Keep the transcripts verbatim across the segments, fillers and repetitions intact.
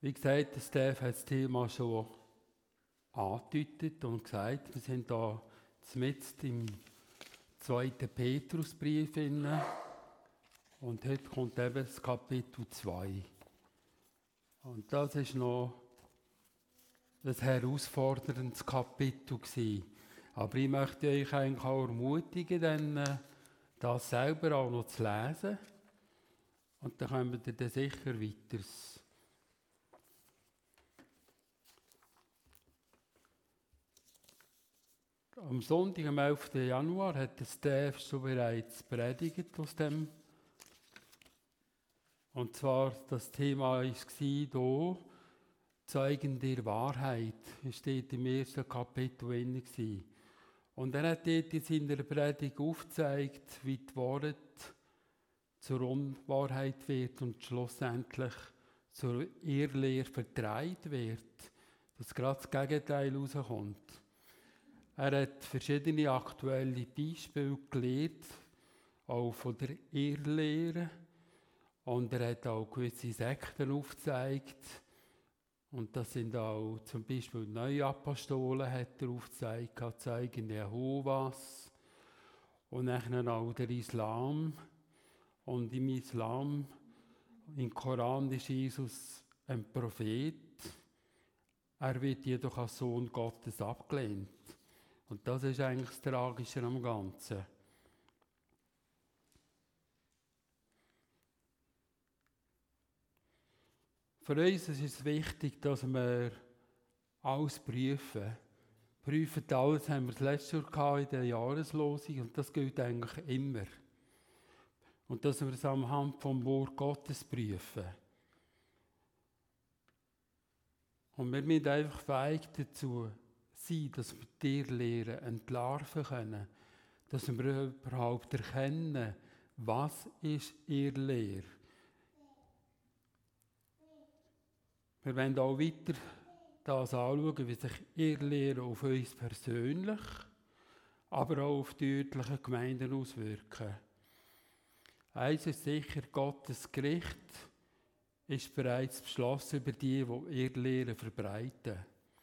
Wie gesagt, der Steph hat das Thema schon angedeutet und gesagt, wir sind da mitten im zweiten Petrusbrief inne und heute kommt eben das Kapitel zwei. Und das ist noch ein herausforderndes Kapitel gewesen. Aber ich möchte euch eigentlich auch ermutigen, dann, das selber auch noch zu lesen. Und dann kommen wir dann sicher weiter. Am Sonntag, am elften Januar, hat der Steph schon bereits predigt aus dem. Und zwar, das Thema war hier, Zeugen der Wahrheit. Das steht im ersten Kapitel drin. Und er hat dort in seiner Predigt aufgezeigt, wie die Wahrheit zur Unwahrheit wird und schlussendlich zur Irrlehre verdreht wird. Dass gerade das Gegenteil rauskommt. Er hat verschiedene aktuelle Beispiele gelehrt, auch von der Irrlehre. Und er hat auch gewisse Sekten aufgezeigt. Und das sind auch zum Beispiel Neuapostolen, hat er aufgezeigt, Zeugen Jehovas. Und dann auch der Islam. Und im Islam, im Koran ist Jesus ein Prophet. Er wird jedoch als Sohn Gottes abgelehnt. Und das ist eigentlich das Tragische am Ganzen. Für uns ist es wichtig, dass wir alles prüfen. Prüfen alles, haben wir das letzte Jahr in der Jahreslosung und das gilt eigentlich immer. Und dass wir es anhand vom Wort Gottes prüfen. Und wir müssen einfach fähig dazu sein, dass wir die Irrlehre entlarven können. Dass wir überhaupt erkennen, was ist Irrlehre. Wir wollen auch weiter das anschauen, wie sich Irrlehre auf uns persönlich, aber auch auf die örtlichen Gemeinden auswirken. Eins ist sicher, Gottes Gericht ist bereits beschlossen über die, die Irrlehre verbreiten.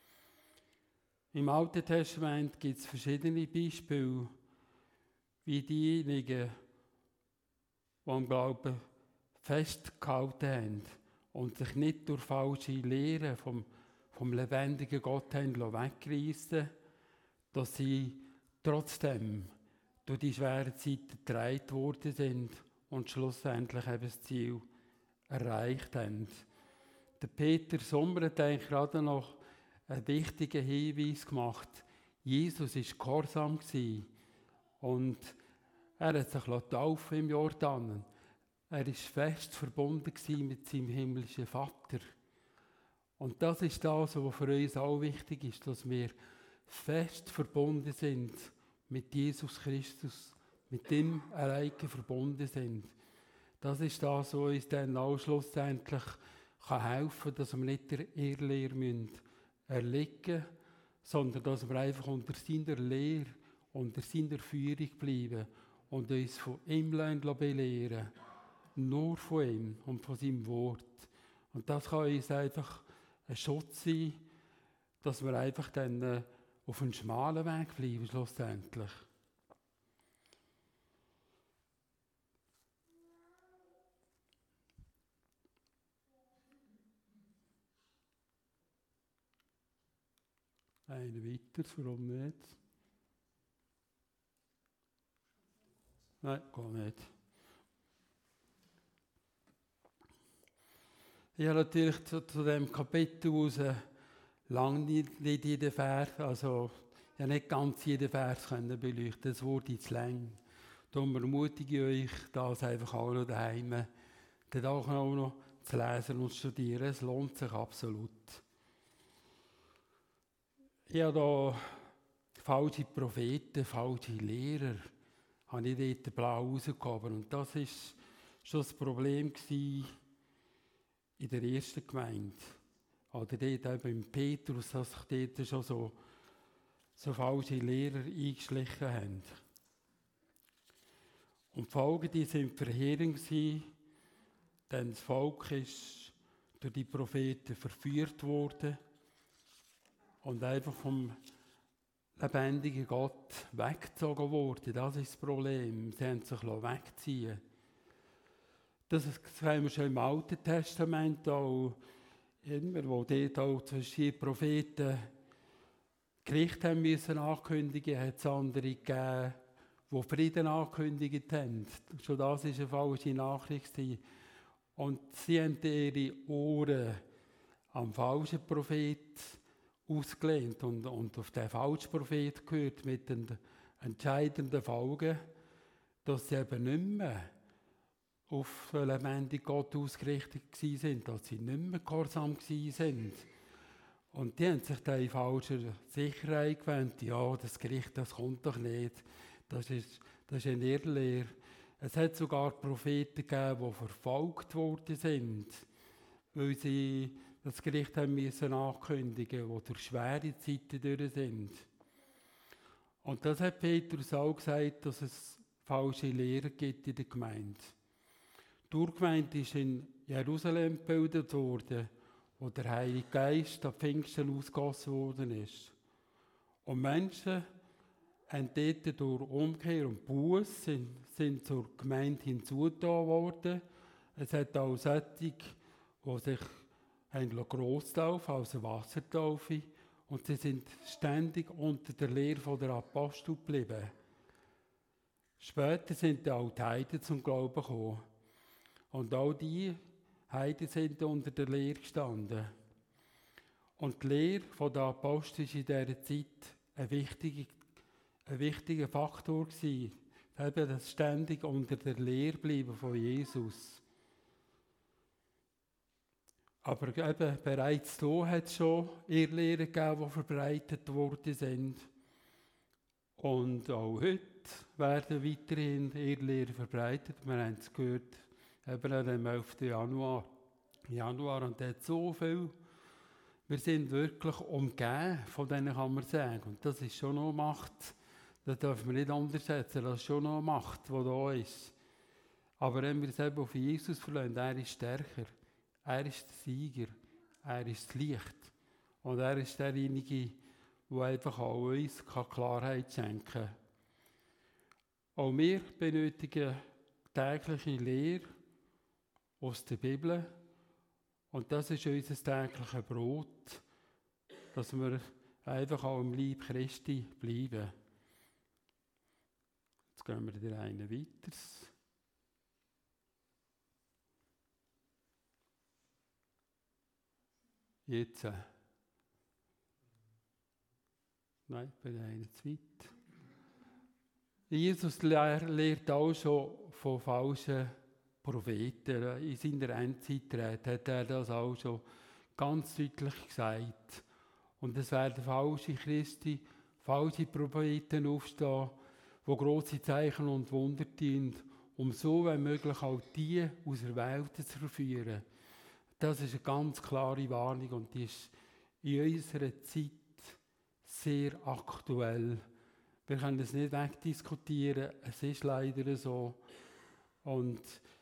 Im Alten Testament gibt es verschiedene Beispiele, wie diejenigen, die am Glauben festgehalten haben und sich nicht durch falsche Lehren vom, vom lebendigen Gott haben wegreissen, dass sie trotzdem durch die schweren Zeiten getragen worden sind und schlussendlich eben das Ziel erreicht haben. Der Peter Sommer hat eigentlich gerade noch einen wichtigen Hinweis gemacht. Jesus war gehorsam und er hat sich taufen im Jordan. Er war fest verbunden mit seinem himmlischen Vater. Und das ist das, was für uns auch wichtig ist, dass wir fest verbunden sind mit Jesus Christus, mit dem alleine verbunden sind. Das ist das, was uns dann auch schlussendlich helfen kann, dass wir nicht der Irrlehre erliegen müssen, sondern dass wir einfach unter seiner Lehre, unter seiner Führung bleiben und uns von ihm belehren. Nur von ihm und von seinem Wort. Und das kann uns einfach ein Schutz sein, dass wir einfach dann äh, auf einem schmalen Weg bleiben, schlussendlich. Eine weiter, warum nicht? Nein, gar nicht. Ich habe natürlich zu, zu diesem Kapitel raus lange nicht, nicht jeden Vers, also ich habe nicht ganz jeden Vers können beleuchten, das wurde zu lang. Darum ermutige ich euch, das einfach auch noch daheim, dann auch noch zu lesen und zu studieren. Es lohnt sich absolut. Ich habe da falsche Propheten, falsche Lehrer, habe ich dort blau rausgehoben. Und das war schon das Problem gewesen, in der ersten Gemeinde, oder dort eben im Petrus, dass sich dort schon so, so falsche Lehrer eingeschlichen haben. Und die Folgen, die sind verheerend gewesen, denn das Volk ist durch die Propheten verführt worden und einfach vom lebendigen Gott weggezogen worden. Das ist das Problem. Sie haben sich wegziehen lassen. Das haben wir schon im Alten Testament auch immer, wo dort auch zwischen den Propheten Gericht haben müssen ankündigen, hat es andere gegeben, die Frieden angekündigt haben. Schon das war eine falsche Nachricht. Und sie haben ihre Ohren am falschen Prophet ausgelehnt und, und auf den falschen Prophet gehört mit den entscheidenden Folgen, dass sie eben nicht mehr auf den lebendigen Gott ausgerichtet waren, dass sie nicht mehr gehorsam waren. Und die haben sich da in falscher Sicherheit gewöhnt. Ja, das Gericht, das kommt doch nicht. Das ist, das ist eine Irrlehre. Es hat sogar Propheten gegeben, die verfolgt worden sind, weil sie das Gericht haben müssen ankündigen, die durch schwere Zeiten durch sind. Und das hat Petrus auch gesagt, dass es falsche Lehre gibt in der Gemeinde. Die Urgemeinde ist in Jerusalem gebildet worden, wo der Heilige Geist an Pfingsten ausgegossen worden ist. Und Menschen haben dort durch Umkehr und Buß sind, sind zur Gemeinde hinzugetan worden. Es hat auch solche, die sich Grosstaufe, also Wassertaufe, und sie sind ständig unter der Lehre der Apostel geblieben. Später sind auch die Heiden zum Glauben gekommen. Und auch die Heiden sind unter der Lehre gestanden. Und die Lehre der Apostel war in dieser Zeit ein wichtiger, ein wichtiger Faktor gewesen. Eben das ständig unter der Lehre bleiben von Jesus. Aber eben bereits so hat es schon Irrlehren gegeben, die verbreitet worden sind. Und auch heute werden weiterhin Irrlehren verbreitet. Wir haben es gehört, eben am elften Januar. Januar und hat so viel. Wir sind wirklich umgeben, von denen kann man sagen. Und das ist schon noch Macht. Das dürfen wir nicht unterschätzen. Das ist schon noch Macht, die da ist. Aber wenn wir es eben auf Jesus verlassen, er ist stärker. Er ist der Sieger. Er ist das Licht. Und er ist derjenige, der einfach auch uns Klarheit schenken kann. Auch wir benötigen tägliche Lehre aus der Bibel. Und das ist unser tägliches Brot, dass wir einfach auch im Leib Christi bleiben. Jetzt gehen wir wieder einen weiter. Jetzt. Äh, nein, ich bin einen zu weit. Jesus lehrt auch schon von falschen Propheten. In seiner Endzeitrede hat er das auch schon ganz deutlich gesagt. Und es werden falsche Christi, falsche Propheten aufstehen, die grosse Zeichen und Wunder dienen, um so wenn möglich auch die aus der Welt zu verführen. Das ist eine ganz klare Warnung und die ist in unserer Zeit sehr aktuell. Wir können es nicht wegdiskutieren, es ist leider so. Und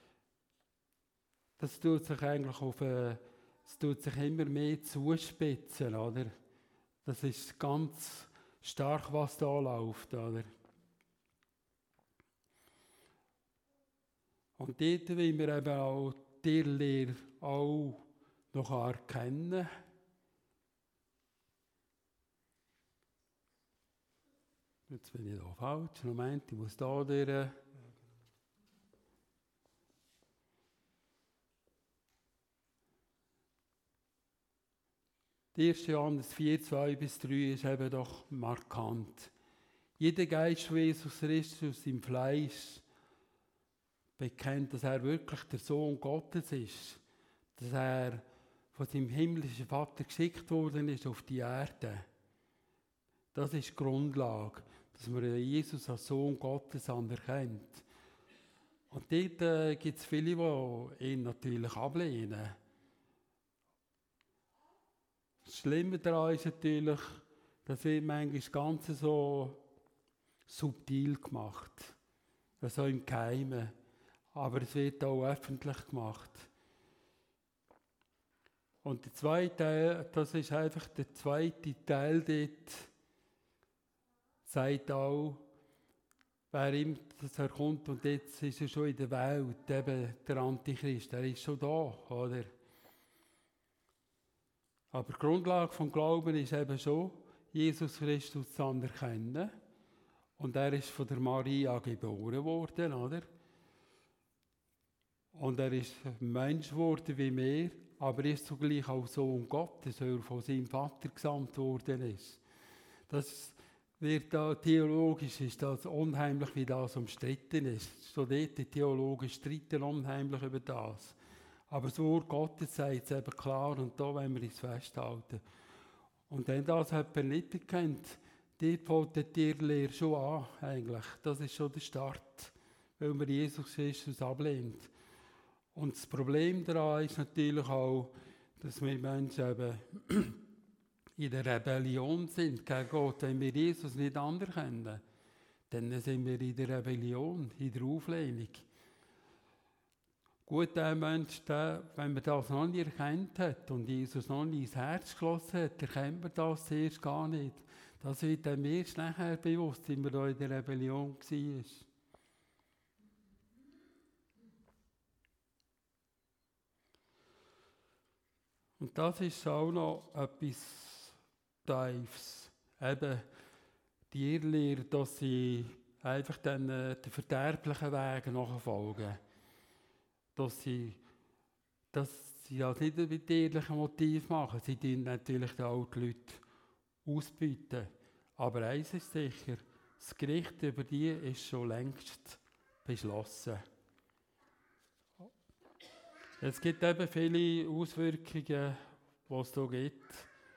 das tut sich eigentlich auf eine, es tut sich immer mehr zuspitzen, oder? Das ist ganz stark, was da läuft, oder? Und dort wollen wir eben auch die Lehre auch noch erkennen. Jetzt bin ich da falsch. Moment, ich muss da durch. erster Johannes vier, zwei bis drei ist eben doch markant. Jeder Geist von Jesus Christus im Fleisch bekennt, dass er wirklich der Sohn Gottes ist, dass er von seinem himmlischen Vater geschickt worden ist auf die Erde. Das ist die Grundlage, dass man Jesus als Sohn Gottes anerkennt. Und dort äh, gibt es viele, die ihn natürlich ablehnen. Das Schlimme daran ist natürlich, das wird manchmal ganz so subtil gemacht, so im Geheimen. Aber es wird auch öffentlich gemacht. Und der zweite Teil, das ist einfach der zweite Teil dort, sagt auch, wer ihm das herkommt, und jetzt ist er schon in der Welt, eben der Antichrist, er ist schon da, oder? Aber die Grundlage vom Glauben ist eben schon, Jesus Christus zu anerkennen. Und er ist von der Maria geboren worden, oder? Und er ist ein Mensch geworden wie wir, aber er ist zugleich auch Sohn Gottes, weil er von seinem Vater gesandt worden ist. Das wird da theologisch ist das unheimlich, wie das umstritten ist. So dort, die Theologen streiten unheimlich über das. Aber das Wort Gottes sagt es eben klar, und da wollen wir es festhalten. Und wenn das jemand nicht kennt, dort fängt die Tierlehre schon an, eigentlich. Das ist schon der Start, weil man Jesus Christus ablehnt. Und das Problem daran ist natürlich auch, dass wir Menschen eben in der Rebellion sind gegen Gott. Wenn wir Jesus nicht anerkennen, dann sind wir in der Rebellion, in der Auflehnung. Gut, der Mensch, der, wenn man das noch nie erkannt hat und Jesus noch nie ins Herz geschlossen hat, erkennt man das zuerst gar nicht. Das wird einem erst nachher bewusst, wenn man da in der Rebellion war. Und das ist auch noch etwas Tiefes. Eben die Irrlehre, dass sie einfach dann äh, den verderblichen Wegen nachfolgen. Dass sie, dass sie das nicht mit ehrlichen Motiv machen. Sie tun natürlich auch die Leute ausbeuten. Aber eins ist sicher, das Gericht über die ist schon längst beschlossen. Es gibt eben viele Auswirkungen, die es hier gibt.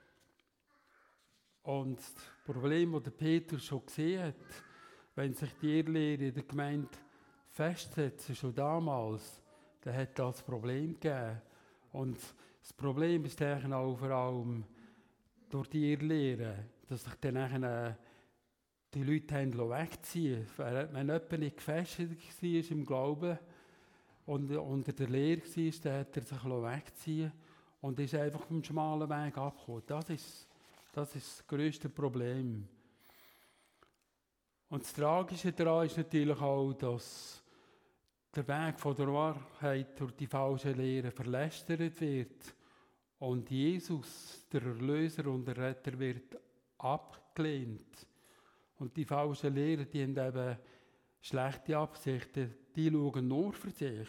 Und das Problem, das Petrus schon gesehen hat, wenn sich die Irrlehre in der Gemeinde festsetzen, schon damals, dann hat das Problem gegeben. Und das Problem ist eigentlich auch vor allem durch die Irrlehre, dass sich dann nachher die Leute haben wegziehen lassen. Wenn jemand nicht gefestigt war im Glauben und unter der Lehre war, dann hat er sich wegziehen und ist einfach vom schmalen Weg abgekommen. Das ist, das ist das grösste Problem. Und das Tragische daran ist natürlich auch, dass der Weg von der Wahrheit durch die falsche Lehre verlästert wird und Jesus, der Erlöser und der Retter, wird abgelehnt. Und die falschen Lehrer, die haben eben schlechte Absichten, die schauen nur für sich.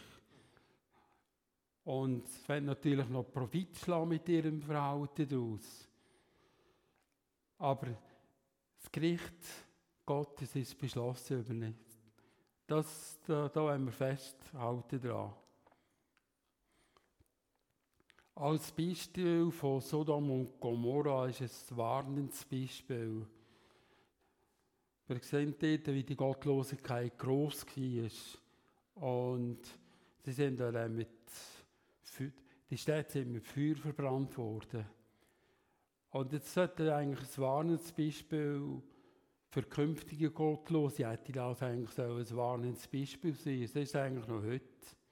Und wollen natürlich noch Profit schlagen mit ihrem Verhalten aus. Aber das Gericht Gottes ist beschlossen über nichts. Das, da, da wollen wir festhalten dran. Als Beispiel von Sodom und Gomorra ist es ein warnendes Beispiel. Wir sehen dort, wie die Gottlosigkeit gross war. Und sie sind dann mit, die Städte sind mit Feuer verbrannt worden. Und jetzt sollte eigentlich ein warnendes Beispiel für künftige Gottlose, hätte das eigentlich so ein warnendes Beispiel sein. Das ist eigentlich noch heute.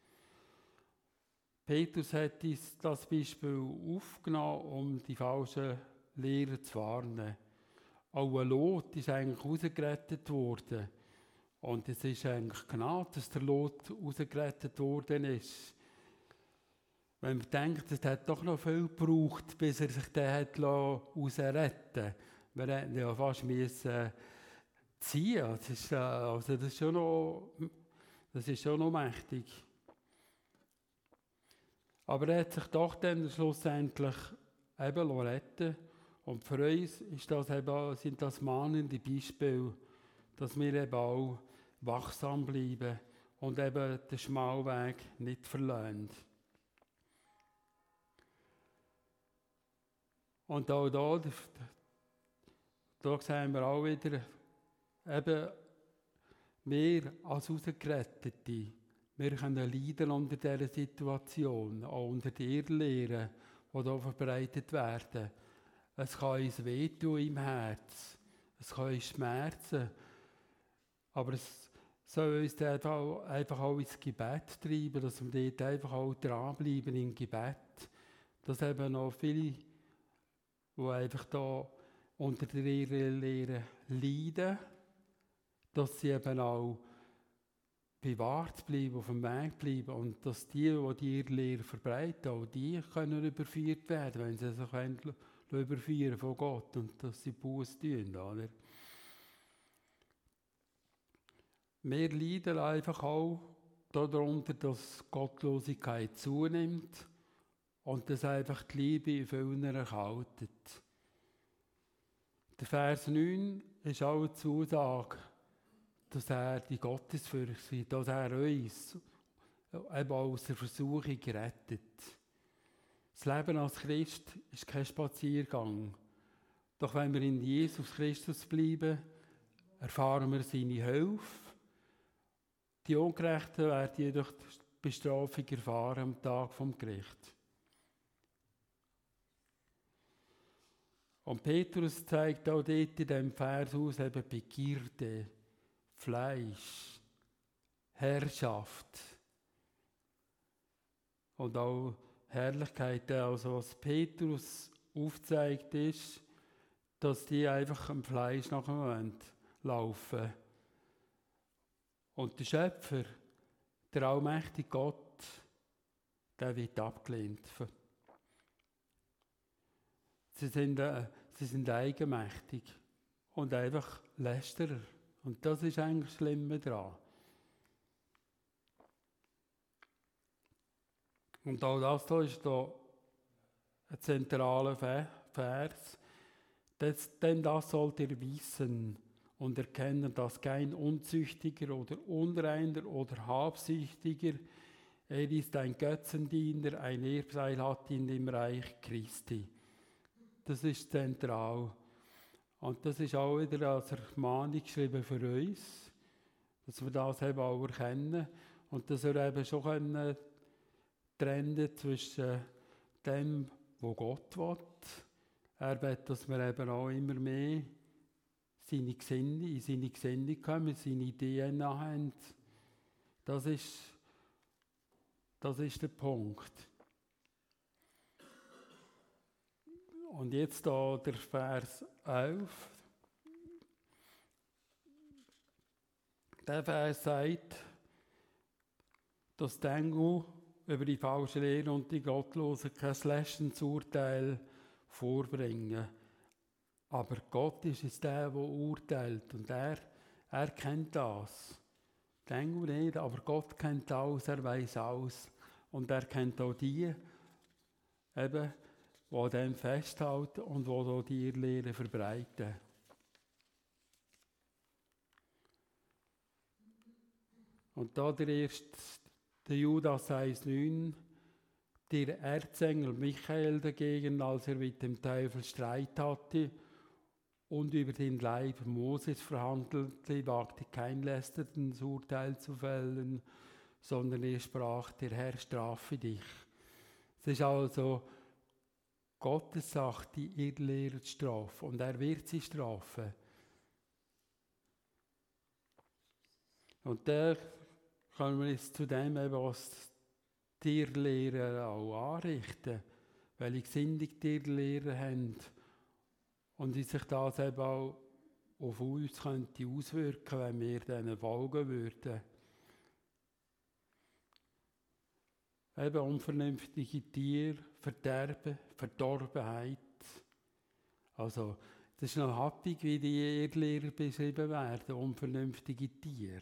Petrus hat das Beispiel aufgenommen, um die falschen Lehrer zu warnen. Auch ein Lot ist eigentlich rausgerettet worden. Und es ist eigentlich Gnade, dass der Lot rausgerettet worden ist. Wenn man denkt, es hat doch noch viel gebraucht, bis er sich dann rausretten konnte. Wir hätten ja fast müssen ziehen. Das ist, also das ist schon noch, das ist schon noch mächtig. Aber er hat sich doch dann schlussendlich eben retten. Und für uns ist das eben, sind das mahnende Beispiele, dass wir eben auch wachsam bleiben und eben den Schmalweg nicht verlassen. Und auch da, da sehen wir auch wieder, eben wir als Rausgerettete, wir können leiden unter dieser Situation, auch unter die Irrlehren, die hier verbreitet werden. Es kann uns wehtun im Herz, es kann uns schmerzen, aber es soll uns einfach, einfach auch ins Gebet treiben, dass wir dort einfach auch dranbleiben im Gebet, dass eben noch viele, die einfach da unter der Irrlehre leiden, dass sie eben auch bewahrt bleiben, auf dem Weg bleiben und dass die, die die Irrlehre verbreiten, auch die können überführt werden, wenn sie sich wollen, überführen von Gott und dass sie Buße tun. Oder? Wir leiden einfach auch darunter, dass Gottlosigkeit zunimmt und dass einfach die Liebe in vielen erkaltet. Der Vers neun ist auch eine Zusage, dass er die Gottesfurcht, dass er uns eben aus der Versuchung rettet. Das Leben als Christ ist kein Spaziergang. Doch wenn wir in Jesus Christus bleiben, erfahren wir seine Hilfe. Die Ungerechten werden jedoch die Bestrafung erfahren am Tag vom Gericht. Und Petrus zeigt auch dort in diesem Vers aus, eben Begierde, Fleisch, Herrschaft und auch Herrlichkeit. Also was Petrus aufzeigt ist, dass die einfach am Fleisch nachher laufen. Und der Schöpfer, der allmächtige Gott, der wird abgelehnt. Sie sind, äh, sie sind eigenmächtig und einfach Lästerer. Und das ist eigentlich das Schlimme daran. Und auch das hier ist hier ein zentraler Vers. Das, denn das sollt ihr wissen und erkennen, dass kein Unzüchtiger oder Unreiner oder Habsüchtiger, er ist ein Götzendiener, ein Erbseil hat in dem Reich Christi. Das ist zentral. Und das ist auch wieder als Ermahnung geschrieben für uns, dass wir das eben auch erkennen und dass wir eben schon können trennen zwischen dem, was Gott will. Er will, dass wir eben auch immer mehr seine Gesinnung, in seine Gesinnung kommen, seine D N A haben. Das ist, das ist der Punkt. Und jetzt da der Vers elf. Der Vers sagt, dass die Engel über die falsche Lehre und die Gottlosen kein lästernes Urteil vorbringen. Aber Gott ist es der, der urteilt. Und er, er kennt das. Die Engel nicht, aber Gott kennt alles, er weiß alles. Und er kennt auch die, eben, die an dem festhalten und die die Irrlehre verbreiten. Und da der erste, der Judas eins neun, der Erzengel Michael dagegen, als er mit dem Teufel Streit hatte und über den Leib Moses verhandelte, wagte kein lästernes Urteil zu fällen, sondern er sprach, der Herr strafe dich. Es ist also Gottes Sache, die Irrlehrer zu strafen, und er wird sie strafen. Und da können wir jetzt zu dem eben, was die Irrlehrer auch anrichten, welche Gesinnung die Irrlehrer haben und wie sich das eben auch auf uns könnte auswirken, wenn wir denen folgen würden. Eben unvernünftige Tiere, Verderben, Verdorbenheit. Also, das ist noch happig, wie die Irrlehrer beschrieben werden, unvernünftige Tiere.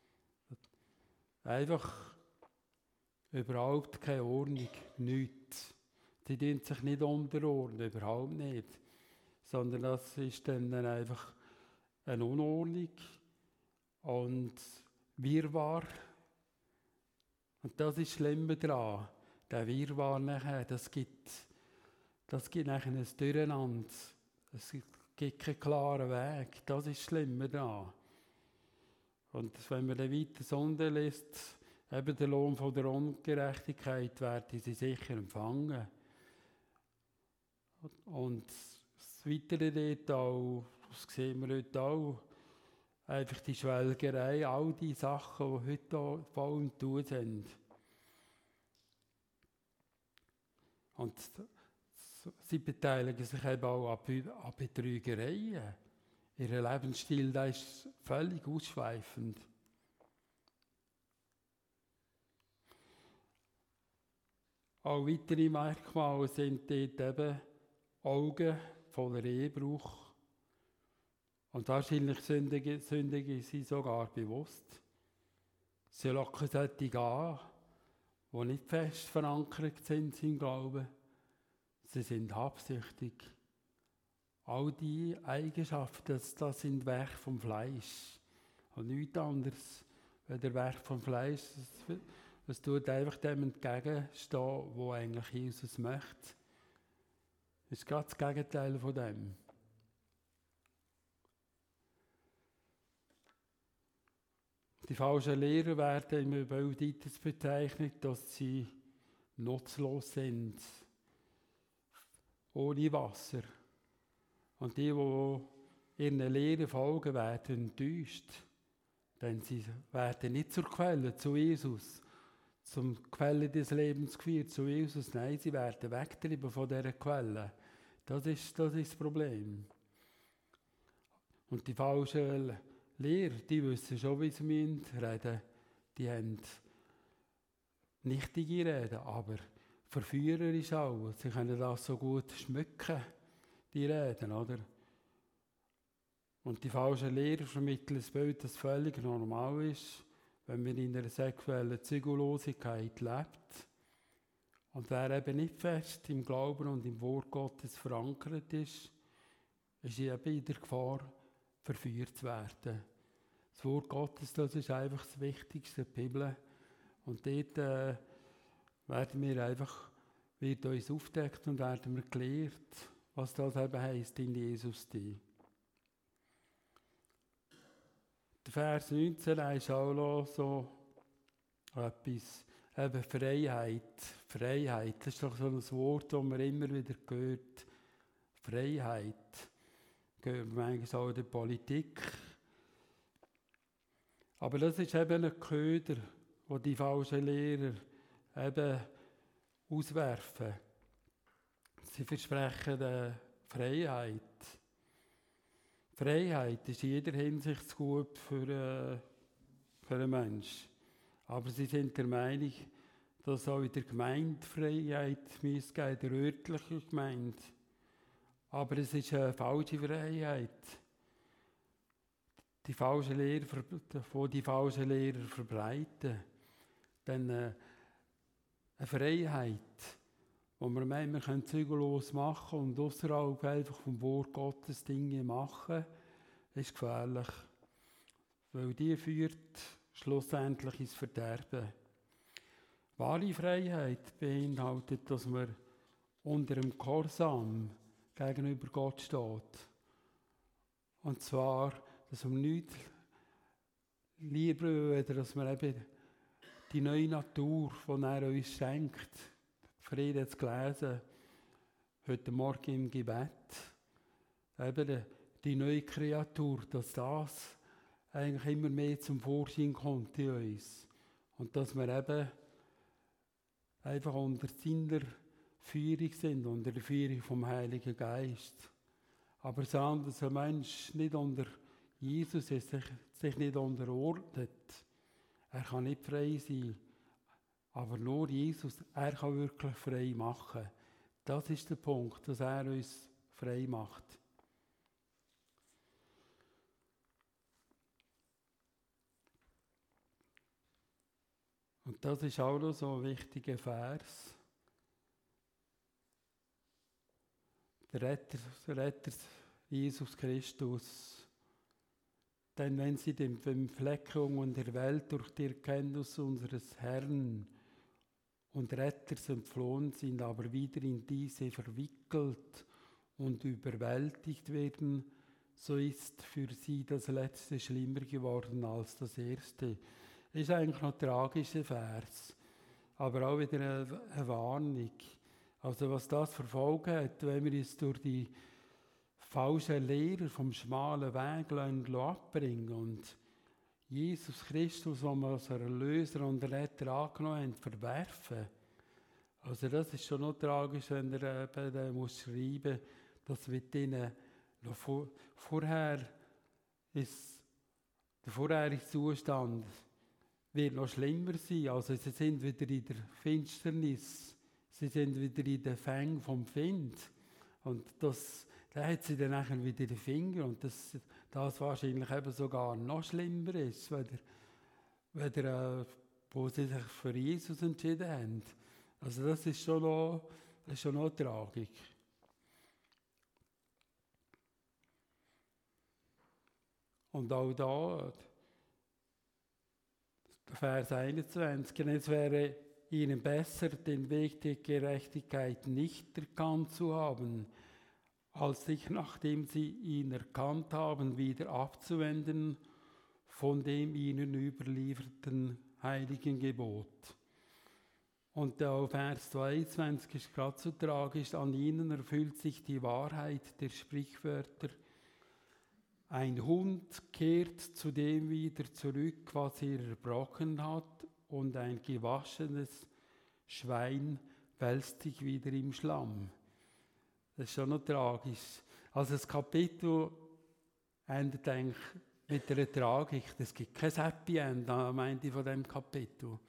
Einfach überhaupt keine Ordnung, nichts. Die dürfen sich nicht unterordnen, überhaupt nicht. Sondern das ist dann einfach eine Unordnung und Wirrwarr. Und das ist das Schlimme daran. Der Wirrwarr nachher, das gibt, das gibt nachher ein Durcheinander. Es gibt keinen klaren Weg. Das ist das Schlimme daran. Und wenn man dann weiter Sonde liest, eben der Lohn von der Ungerechtigkeit, werden sie sicher empfangen. Und das Weitere dort auch, das sehen wir heute auch, einfach die Schwelgerei, all die Sachen, die heute voll und tun sind. Und sie beteiligen sich eben auch an Betrügereien. Ihr Lebensstil, der ist völlig ausschweifend. Auch weitere Merkmale sind dort eben Augen voller Ehebruch. Und wahrscheinlich sündigen, sündigen sie sogar bewusst. Sie locken solche an, die nicht fest verankert sind im Glauben. Sie sind habsüchtig. All diese Eigenschaften, das, das sind Werke vom Fleisch. Und nichts anderes als der Werk vom Fleisch. Es, es tut einfach dem entgegenstehen, wo eigentlich Jesus möchte. Das ist gerade das Gegenteil von dem. Die falschen Lehrer werden im Evangelium bezeichnet, dass sie nutzlos sind, ohne Wasser. Und die, die ihren Lehren folgen, werden enttäuscht. Denn sie werden nicht zur Quelle, zu Jesus, zum Quelle des Lebens geführt, zu Jesus. Nein, sie werden weggetrieben von dieser Quelle. Das ist, das ist das Problem. Und die falschen Lehrer, die wissen schon, wie sie reden müssen. Die haben nichtige Reden, aber verführerisch auch. Sie können das so gut schmücken, die Reden, oder? Und die falschen Lehrer vermitteln das Bild, das völlig normal ist, wenn man in einer sexuellen Zügellosigkeit lebt. Und wer eben nicht fest im Glauben und im Wort Gottes verankert ist, ist eben in der Gefahr, verführt zu werden. Das Wort Gottes, das ist einfach das Wichtigste, die Bibel. Und dort äh, werden wir einfach, wird uns aufgedeckt und werden wir gelehrt, was das eben heisst, in Jesus drin. Der Vers neunzehn ist auch noch so etwas, eben Freiheit. Freiheit, das ist doch so ein Wort, das man immer wieder hört. Freiheit. Gehört man eigentlich auch in der Politik. Aber das ist eben ein Köder, wo die falschen Lehrer eben auswerfen. Sie versprechen äh, Freiheit. Freiheit ist in jeder Hinsicht gut für, äh, für einen Menschen. Aber sie sind der Meinung, dass auch in der Gemeinde Freiheit müsste geben, in der örtlichen Gemeinde. Aber es ist eine falsche Freiheit. Die falschen Lehrer, die die falschen Lehrer verbreiten. Denn äh, eine Freiheit, wo wir meinen, wir können zügellos machen und außerhalb einfach vom Wort Gottes Dinge machen, ist gefährlich. Weil die führt schlussendlich ins Verderben. Wahre Freiheit beinhaltet, dass man unter dem Gehorsam gegenüber Gott steht. Und zwar, dass man nichts lieber will, dass man eben die neue Natur, die er uns schenkt, Frieden zu lesen, heute Morgen im Gebet, eben die neue Kreatur, dass das eigentlich immer mehr zum Vorschein kommt in uns. Und dass wir eben einfach unter seiner Führung sind, unter der Führung vom Heiligen Geist. Aber so, dass ein Mensch nicht unter Jesus ist, sich, sich nicht unterordnet. Er kann nicht frei sein. Aber nur Jesus, er kann wirklich frei machen. Das ist der Punkt, dass er uns frei macht. Und das ist auch noch so ein wichtiger Vers. Der Retter, der Retter Jesus Christus. Denn wenn sie den Befleckungen der Welt durch die Erkenntnis unseres Herrn und Retters entflohen sind, aber wieder in diese verwickelt und überwältigt werden, so ist für sie das Letzte schlimmer geworden als das Erste. Das ist eigentlich noch ein tragischer Vers, aber auch wieder eine, eine Warnung. Also was das für Folgen hat, wenn wir uns durch die falschen Lehrer vom schmalen Weg abbringen und Jesus Christus, den wir als Erlöser und Retter angenommen haben, verwerfen. Also das ist schon noch tragisch, wenn er eben den muss schreiben, dass mit ihnen noch vor, vorher ist, der vorherige Zustand wird noch schlimmer sein. Also sie sind wieder in der Finsternis, sie sind wieder in den Fängen vom Find. Und das, da hat sie dann nachher wieder den Finger und das, das wahrscheinlich eben sogar noch schlimmer ist, wenn der, wenn der, äh, wo sie sich für Jesus entschieden haben. Also das ist schon noch, das ist schon noch Tragik. Und auch da, Vers einundzwanzig, es wäre ihnen besser, den Weg der Gerechtigkeit nicht erkannt zu haben, als sich, nachdem sie ihn erkannt haben, wieder abzuwenden von dem ihnen überlieferten heiligen Gebot. Und der Vers zweiundzwanzig ist gerade so tragisch, an ihnen erfüllt sich die Wahrheit der Sprichwörter. Ein Hund kehrt zu dem wieder zurück, was er erbrochen hat, und ein gewaschenes Schwein wälzt sich wieder im Schlamm. Das ist schon noch tragisch. Also das Kapitel endet eigentlich mit einer Tragik. Es gibt kein Happy End am Ende von dem Kapitel.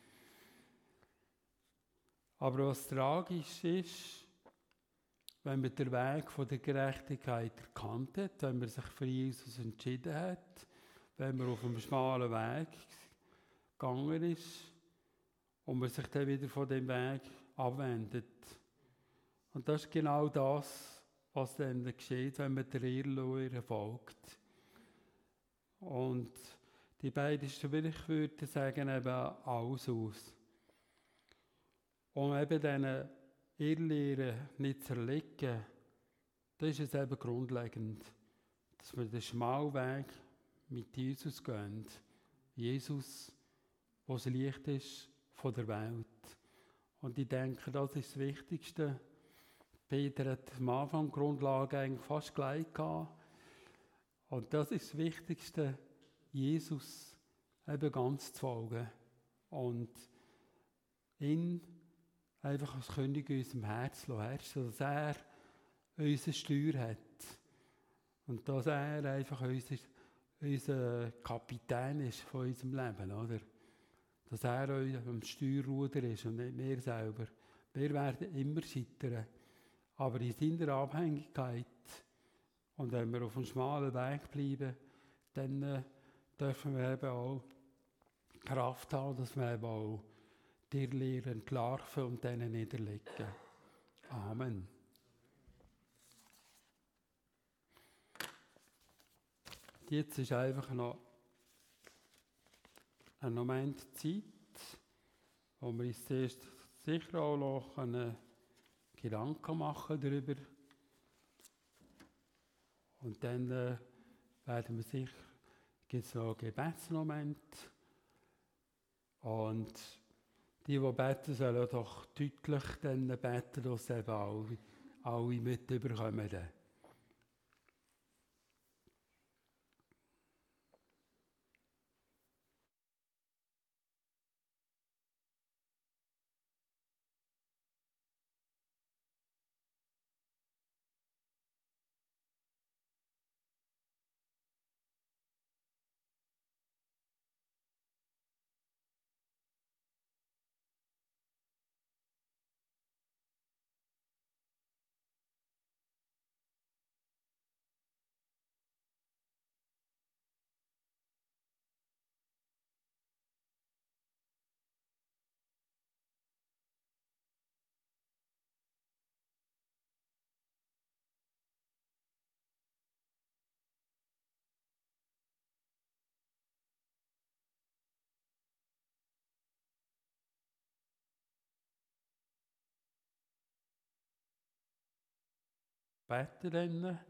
Aber was tragisch ist, wenn man den Weg von der Gerechtigkeit erkannt hat, wenn man sich für Jesus entschieden hat, wenn man auf einem schmalen Weg gegangen ist und man sich dann wieder von dem Weg abwendet. Und das ist genau das, was dann geschieht, wenn man der Irrlehre folgt. Und die beiden Sprichwörter sagen eben alles aus. Um eben diesen Irrlehre nicht zu erliegen, das ist es eben grundlegend, dass wir den schmalen Weg mit Jesus gehen. Jesus, der das Licht ist von der Welt. Und ich denke, das ist das Wichtigste. Peter hat am Anfang die Grundlage eigentlich fast gleich gehabt. Und das ist das Wichtigste, Jesus eben ganz zu folgen. Und ihn einfach als König in unserem Herzen herrschen, dass er unsere Steuer hat. Und dass er einfach unser, unser Kapitän ist von unserem Leben, oder? Dass er am Steuerruder ist und nicht wir selber. Wir werden immer scheitern. Aber in seiner Abhängigkeit, und wenn wir auf einem schmalen Weg bleiben, dann äh, dürfen wir eben auch Kraft haben, dass wir eben auch die Irrlehre entlarven und denen niederlegen. Amen. Jetzt ist einfach noch ein Moment Zeit, wo wir uns zuerst sicher auch noch einen Gedanken machen darüber. Und dann äh, werden wir sicher, gibt es noch einen Gebetsmoment. Und die, die beten, sollen doch deutlich dann beten, dass eben alle, alle mitbekommen. Beten dann.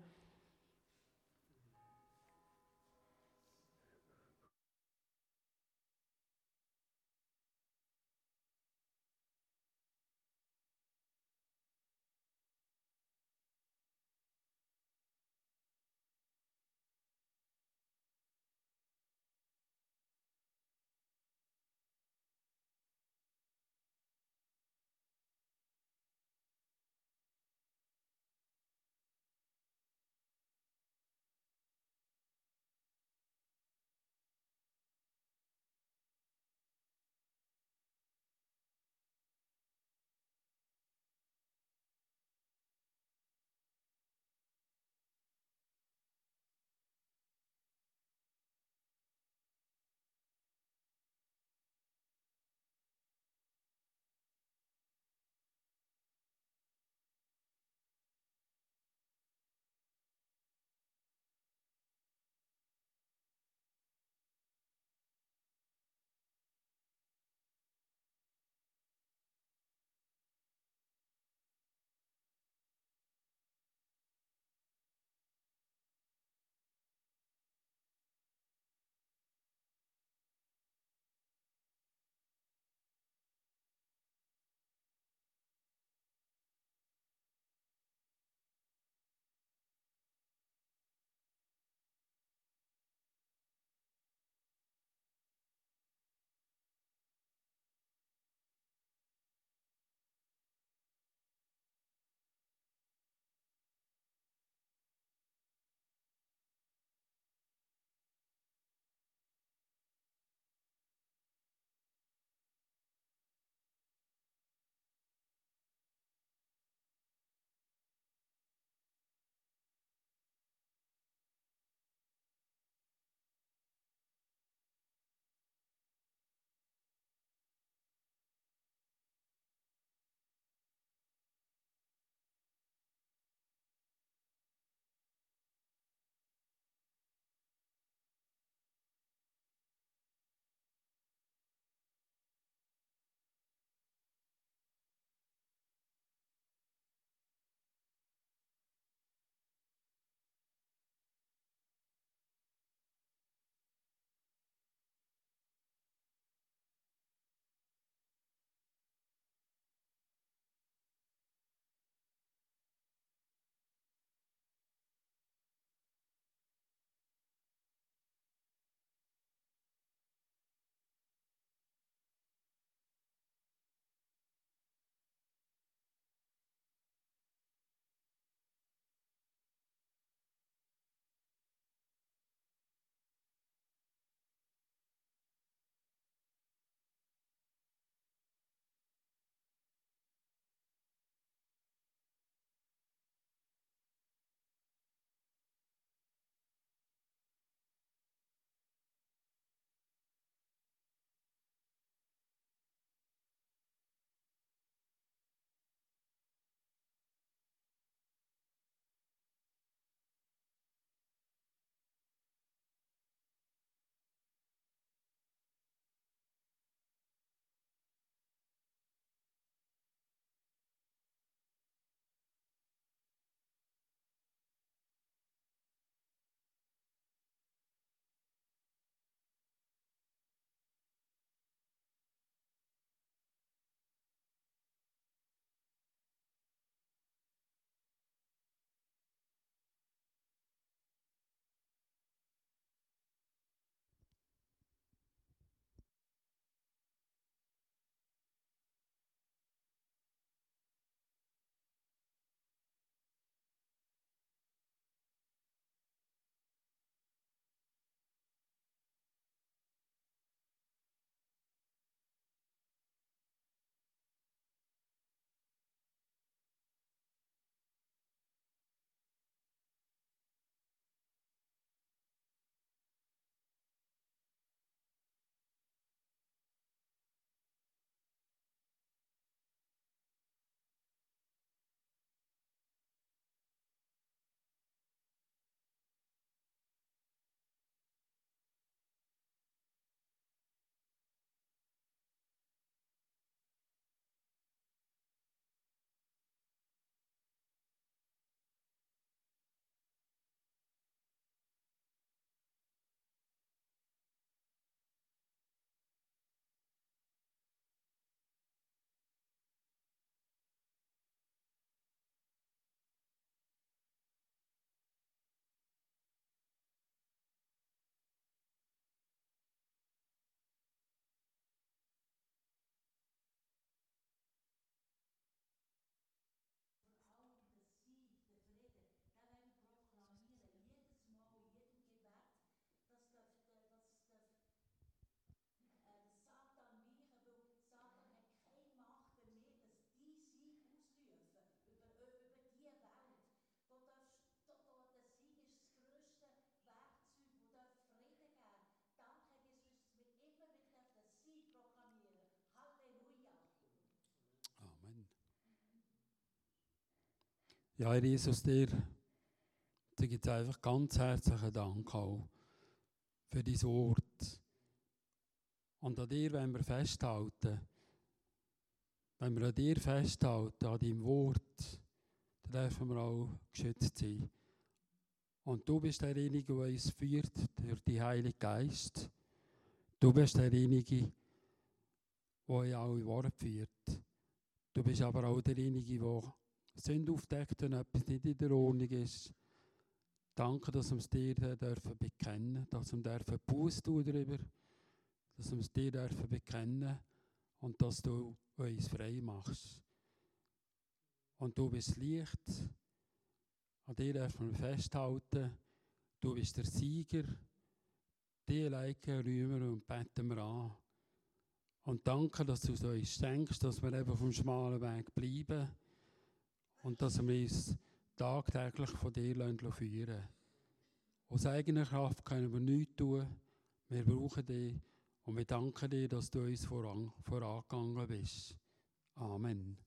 Ja, Herr Jesus, dir sage ich jetzt einfach ganz herzlichen Dank auch für dein Wort. Und an dir wollen wir festhalten. Wenn wir an dir festhalten, an deinem Wort, dann dürfen wir auch geschützt sein. Und du bist derjenige, der uns führt durch den Heiligen Geist. Du bist derjenige, der in alle Worte führt. Du bist aber auch derjenige, der Sünde aufdeckt, wenn etwas nicht in der Ordnung ist. Danke, dass wir es dir dürfen bekennen, dass wir dürfen Buße tun darüber, dass wir es dir dürfen bekennen und dass du uns frei machst. Und du bist Licht, an dir dürfen wir festhalten, du bist der Sieger, die leiten rühmen und beten wir an. Und danke, dass du es uns schenkst, dass wir eben vom schmalen Weg bleiben und dass wir uns tagtäglich von dir führen lassen. Aus eigener Kraft können wir nichts tun, wir brauchen dich und wir danken dir, dass du uns voran, vorangegangen bist. Amen.